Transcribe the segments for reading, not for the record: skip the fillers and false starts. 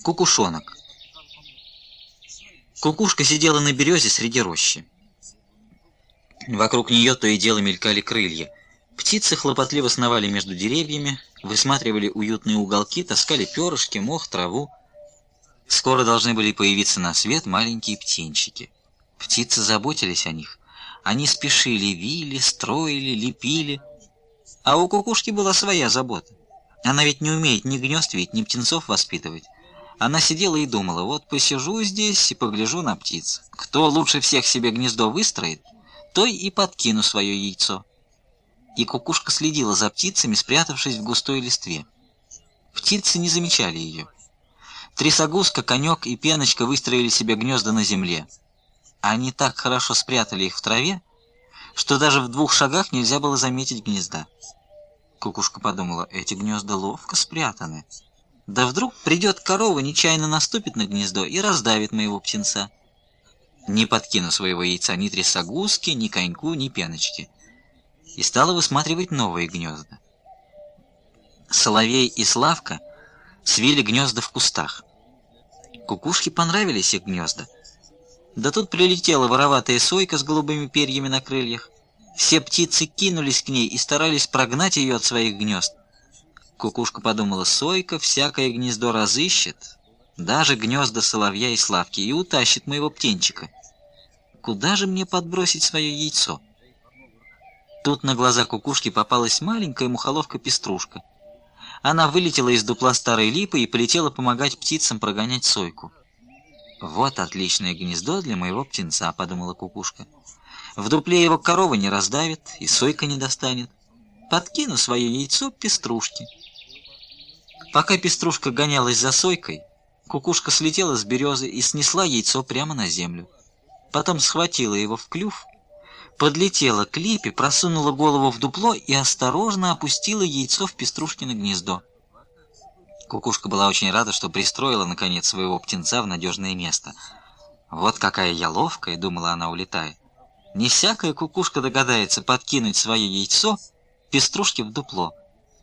Кукушонок. Кукушка сидела на березе среди рощи. Вокруг нее то и дело мелькали крылья. Птицы хлопотливо сновали между деревьями, высматривали уютные уголки, таскали перышки, мох, траву. Скоро должны были появиться на свет маленькие птенчики. Птицы заботились о них. Они спешили, вили, строили, лепили. А у кукушки была своя забота. Она ведь не умеет ни гнезд видеть, ни птенцов воспитывать. Она сидела и думала: вот посижу здесь и погляжу на птиц. Кто лучше всех себе гнездо выстроит, той и подкину свое яйцо. И кукушка следила за птицами, спрятавшись в густой листве. Птицы не замечали ее. Трясогузка, конек и пеночка выстроили себе гнезда на земле. Они так хорошо спрятали их в траве, что даже в 2 шагах нельзя было заметить гнезда. Кукушка подумала: эти гнезда ловко спрятаны. Да вдруг придет корова, нечаянно наступит на гнездо и раздавит моего птенца. Не подкину своего яйца ни трясогузки, ни коньку, ни пеночки. И стала высматривать новые гнезда. Соловей и Славка свили гнезда в кустах. Кукушке понравились их гнезда. Да тут прилетела вороватая сойка с голубыми перьями на крыльях. Все птицы кинулись к ней и старались прогнать ее от своих гнезд. Кукушка подумала: сойка всякое гнездо разыщет, даже гнезда соловья и Славки, и утащит моего птенчика. Куда же мне подбросить свое яйцо? Тут на глаза кукушки попалась маленькая мухоловка-пеструшка. Она вылетела из дупла старой липы и полетела помогать птицам прогонять сойку. «Вот отличное гнездо для моего птенца», — подумала кукушка. «В дупле его корова не раздавит, и сойка не достанет. Подкину свое яйцо пеструшке». Пока пеструшка гонялась за сойкой, кукушка слетела с березы и снесла яйцо прямо на землю. Потом схватила его в клюв, подлетела к липе, просунула голову в дупло и осторожно опустила яйцо в пеструшкино гнездо. Кукушка была очень рада, что пристроила, наконец, своего птенца в надежное место. «Вот какая я ловкая», — думала она, улетая. «Не всякая кукушка догадается подкинуть свое яйцо пеструшке в дупло».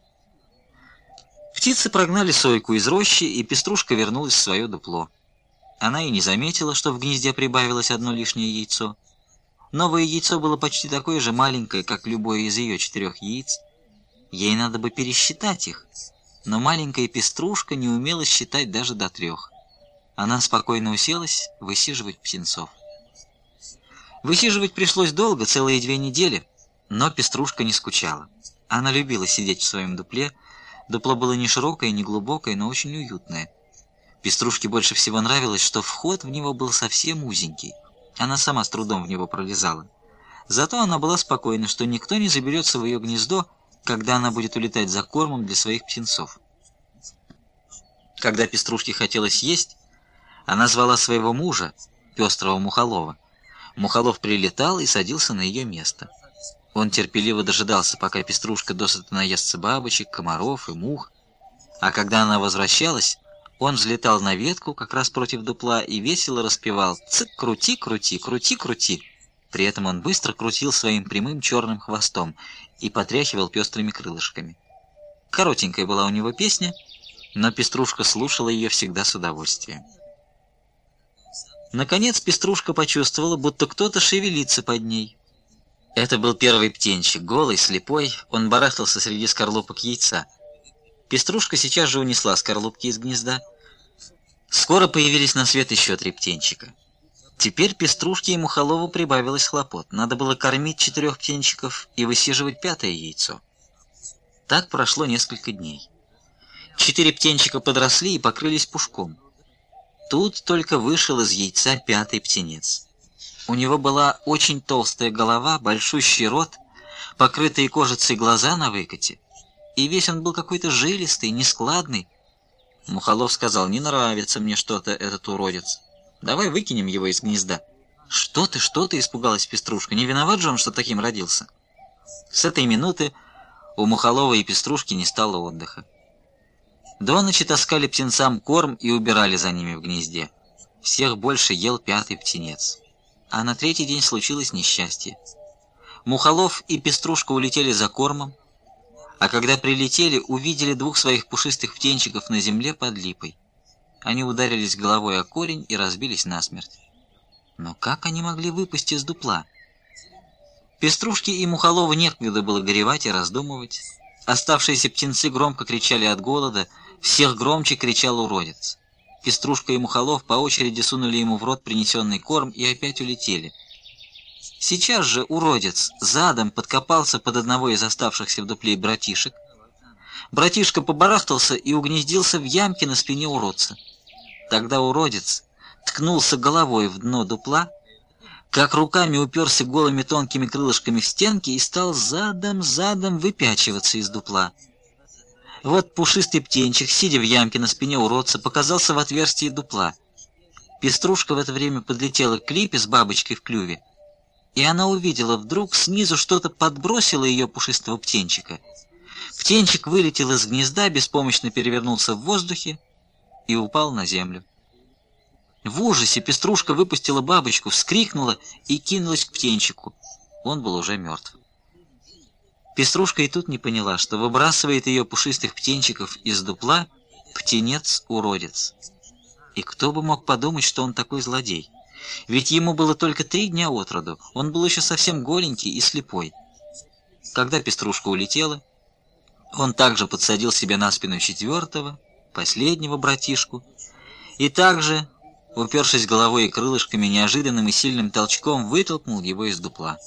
Птицы прогнали сойку из рощи, и пеструшка вернулась в свое дупло. Она и не заметила, что в гнезде прибавилось 1 лишнее яйцо. Новое яйцо было почти такое же маленькое, как любое из ее 4 яиц. Ей надо бы пересчитать их, но маленькая пеструшка не умела считать даже до 3. Она спокойно уселась высиживать птенцов. Высиживать пришлось долго, целые 2 недели, но пеструшка не скучала. Она любила сидеть в своем дупле. Дупло было не широкое, не глубокое, но очень уютное. Пеструшке больше всего нравилось, что вход в него был совсем узенький. Она сама с трудом в него пролезала. Зато она была спокойна, что никто не заберется в ее гнездо, когда она будет улетать за кормом для своих птенцов. Когда пеструшке хотелось есть, она звала своего мужа, пестрого Мухолова. Мухолов прилетал и садился на ее место. Он терпеливо дожидался, пока пеструшка досыта наестся бабочек, комаров и мух. А когда она возвращалась, он взлетал на ветку как раз против дупла и весело распевал: «Цик, крути, крути, крути, крути». При этом он быстро крутил своим прямым черным хвостом и потряхивал пестрыми крылышками. Коротенькая была у него песня, но пеструшка слушала ее всегда с удовольствием. Наконец пеструшка почувствовала, будто кто-то шевелится под ней. Это был первый птенчик, голый, слепой, он барахтался среди скорлупок яйца. Пеструшка сейчас же унесла скорлупки из гнезда. Скоро появились на свет еще 3 птенчика. Теперь пеструшке и Мухолову прибавилось хлопот. Надо было кормить 4 птенчиков и высиживать 5-е яйцо. Так прошло несколько дней. 4 птенчика подросли и покрылись пушком. Тут только вышел из яйца 5-й птенец. У него была очень толстая голова, большущий рот, покрытые кожицей глаза на выкате, и весь он был какой-то жилистый, нескладный. Мухолов сказал: «Не нравится мне что-то этот уродец. Давай выкинем его из гнезда». Что ты?» — испугалась пеструшка. «Не виноват же он, что таким родился». С этой минуты у Мухолова и пеструшки не стало отдыха. До ночи таскали птенцам корм и убирали за ними в гнезде. Всех больше ел 5-й птенец. А на 3-й день случилось несчастье. Мухолов и пеструшка улетели за кормом, а когда прилетели, увидели 2 своих пушистых птенчиков на земле под липой. Они ударились головой о корень и разбились насмерть. Но как они могли выпасть из дупла? Пеструшке и Мухолову некогда было горевать и раздумывать. Оставшиеся птенцы громко кричали от голода, всех громче кричал уродец. Пеструшка и Мухолов по очереди сунули ему в рот принесенный корм и опять улетели. Сейчас же уродец задом подкопался под одного из оставшихся в дупле братишек. Братишка побарахтался и угнездился в ямке на спине уродца. Тогда уродец ткнулся головой в дно дупла, как руками уперся голыми тонкими крылышками в стенки и стал задом выпячиваться из дупла. Вот пушистый птенчик, сидя в ямке на спине уродца, показался в отверстии дупла. Пеструшка в это время подлетела к липе с бабочкой в клюве, и она увидела вдруг снизу что-то подбросило ее пушистого птенчика. Птенчик вылетел из гнезда, беспомощно перевернулся в воздухе и упал на землю. В ужасе Пеструшка выпустила бабочку, вскрикнула и кинулась к птенчику. Он был уже мертв. Пеструшка и тут не поняла, что выбрасывает ее пушистых птенчиков из дупла птенец-уродец. И кто бы мог подумать, что он такой злодей? Ведь ему было только 3 дня от роду, он был еще совсем голенький и слепой. Когда Пеструшка улетела, он также подсадил себе на спину 4-го, последнего братишку, и также, упершись головой и крылышками, неожиданным и сильным толчком вытолкнул его из дупла.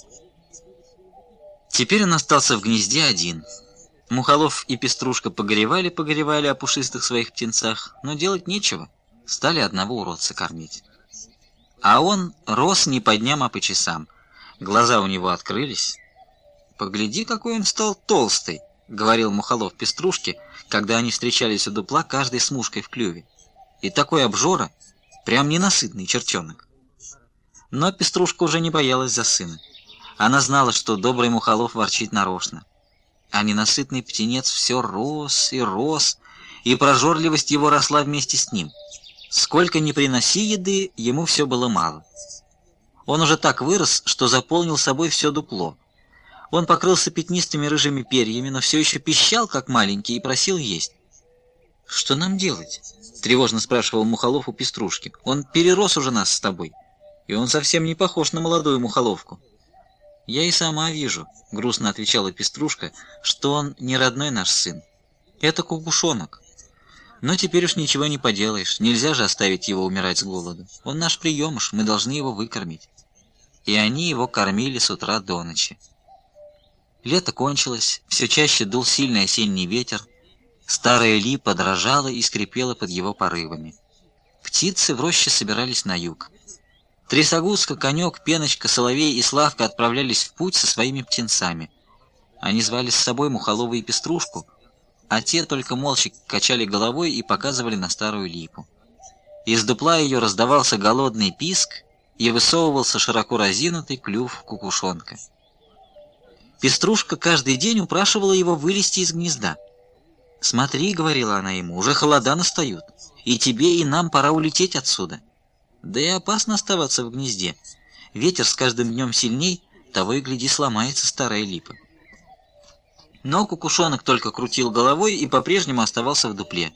Теперь он остался в гнезде один. Мухолов и Пеструшка погоревали о пушистых своих птенцах, но делать нечего, стали одного уродца кормить. А он рос не по дням, а по часам. Глаза у него открылись. «Погляди, какой он стал толстый», — говорил Мухолов Пеструшке, когда они встречались у дупла, каждый с мушкой в клюве. «И такой обжора, прям ненасытный чертенок». Но Пеструшка уже не боялась за сына. Она знала, что добрый Мухолов ворчит нарочно. А ненасытный птенец все рос, и прожорливость его росла вместе с ним. Сколько ни приноси еды, ему все было мало. Он уже так вырос, что заполнил собой все дупло. Он покрылся пятнистыми рыжими перьями, но все еще пищал, как маленький, и просил есть. «Что нам делать?» — тревожно спрашивал Мухолов у Пеструшки. «Он перерос уже нас с тобой, и он совсем не похож на молодую Мухоловку». «Я и сама вижу», — грустно отвечала Пеструшка, — «что он не родной наш сын. Это кукушонок. Но теперь уж ничего не поделаешь, нельзя же оставить его умирать с голоду. Он наш приемыш, мы должны его выкормить». И они его кормили с утра до ночи. Лето кончилось, все чаще дул сильный осенний ветер, старая липа дрожала и скрипела под его порывами. Птицы в роще собирались на юг. Трясогузка, конек, пеночка, соловей и Славка отправлялись в путь со своими птенцами. Они звали с собой Мухолова и Пеструшку, а те только молча качали головой и показывали на старую липу. Из дупла ее раздавался голодный писк и высовывался широко разинутый клюв кукушонка. Пеструшка каждый день упрашивала его вылезти из гнезда. «Смотри», — говорила она ему, — «уже холода настают, и тебе, и нам пора улететь отсюда. Да и опасно оставаться в гнезде. Ветер с каждым днем сильней, того и гляди, сломается старая липа». Но кукушонок только крутил головой и по-прежнему оставался в дупле.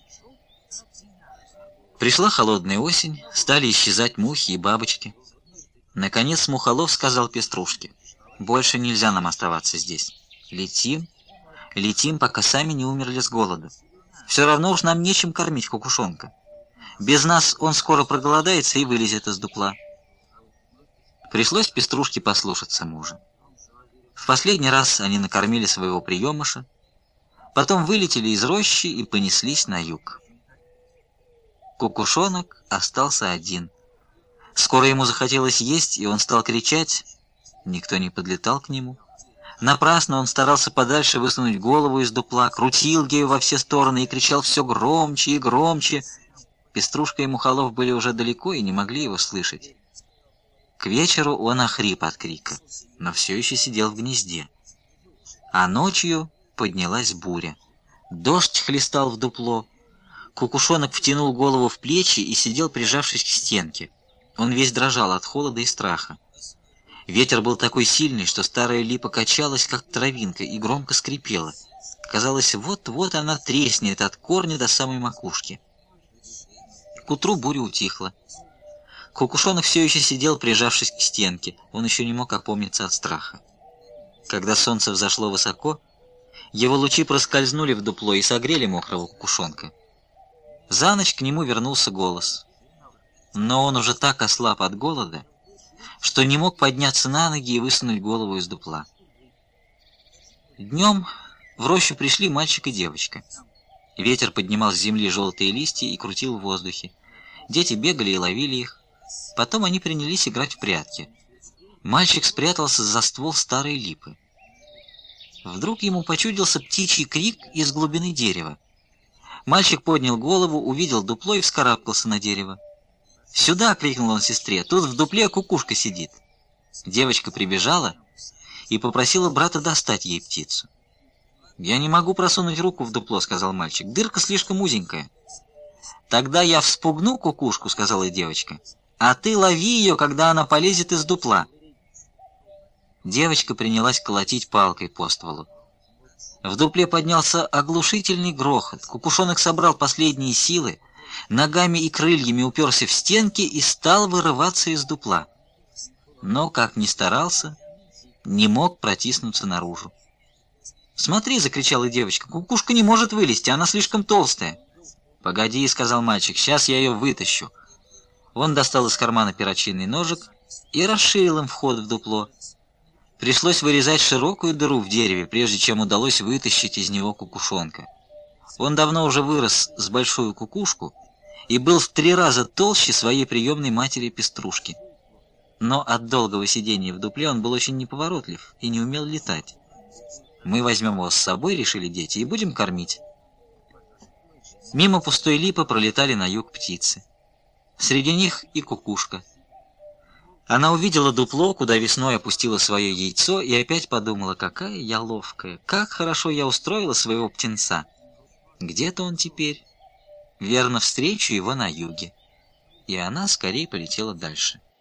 Пришла холодная осень, стали исчезать мухи и бабочки. Наконец Мухолов сказал Пеструшке: «Больше нельзя нам оставаться здесь. Летим, пока сами не умерли с голоду. Все равно уж нам нечем кормить кукушонка. Без нас он скоро проголодается и вылезет из дупла». Пришлось Пеструшке послушаться мужа. В последний раз они накормили своего приемыша, потом вылетели из рощи и понеслись на юг. Кукушонок остался один. Скоро ему захотелось есть, и он стал кричать. Никто не подлетал к нему. Напрасно он старался подальше высунуть голову из дупла, крутил ею во все стороны и кричал все громче и громче. Пеструшка и Мухолов были уже далеко и не могли его слышать. К вечеру он охрип от крика, но все еще сидел в гнезде. А ночью поднялась буря. Дождь хлестал в дупло. Кукушонок втянул голову в плечи и сидел, прижавшись к стенке. Он весь дрожал от холода и страха. Ветер был такой сильный, что старая липа качалась, как травинка, и громко скрипела. Казалось, вот-вот она треснет от корня до самой макушки. К утру буря утихла. Кукушонок все еще сидел, прижавшись к стенке. Он еще не мог опомниться от страха. Когда солнце взошло высоко, его лучи проскользнули в дупло и согрели мокрого кукушонка. За ночь к нему вернулся голос. Но он уже так ослаб от голода, что не мог подняться на ноги и высунуть голову из дупла. Днем в рощу пришли мальчик и девочка. Ветер поднимал с земли желтые листья и крутил в воздухе. Дети бегали и ловили их. Потом они принялись играть в прятки. Мальчик спрятался за ствол старой липы. Вдруг ему почудился птичий крик из глубины дерева. Мальчик поднял голову, увидел дупло и вскарабкался на дерево. «Сюда!» — крикнул он сестре. «Тут в дупле кукушка сидит». Девочка прибежала и попросила брата достать ей птицу. «Я не могу просунуть руку в дупло», — сказал мальчик. «Дырка слишком узенькая». «Тогда я вспугну кукушку», — сказала девочка. «А ты лови ее, когда она полезет из дупла». Девочка принялась колотить палкой по стволу. В дупле поднялся оглушительный грохот. Кукушонок собрал последние силы, ногами и крыльями уперся в стенки и стал вырываться из дупла. Но, как ни старался, не мог протиснуться наружу. «Смотри!» — закричала девочка. «Кукушка не может вылезти, она слишком толстая». «Погоди!» — сказал мальчик. «Сейчас я ее вытащу». Он достал из кармана перочинный ножик и расширил им вход в дупло. Пришлось вырезать широкую дыру в дереве, прежде чем удалось вытащить из него кукушонка. Он давно уже вырос с большую кукушку и был в 3 раза толще своей приемной матери-пеструшки. Но от долгого сидения в дупле он был очень неповоротлив и не умел летать. «Мы возьмем его с собой», — решили дети, — «и будем кормить». Мимо пустой липы пролетали на юг птицы. Среди них и кукушка. Она увидела дупло, куда весной опустила свое яйцо, и опять подумала: какая я ловкая, как хорошо я устроила своего птенца. Где-то он теперь. Верно, встречу его на юге. И она скорее полетела дальше.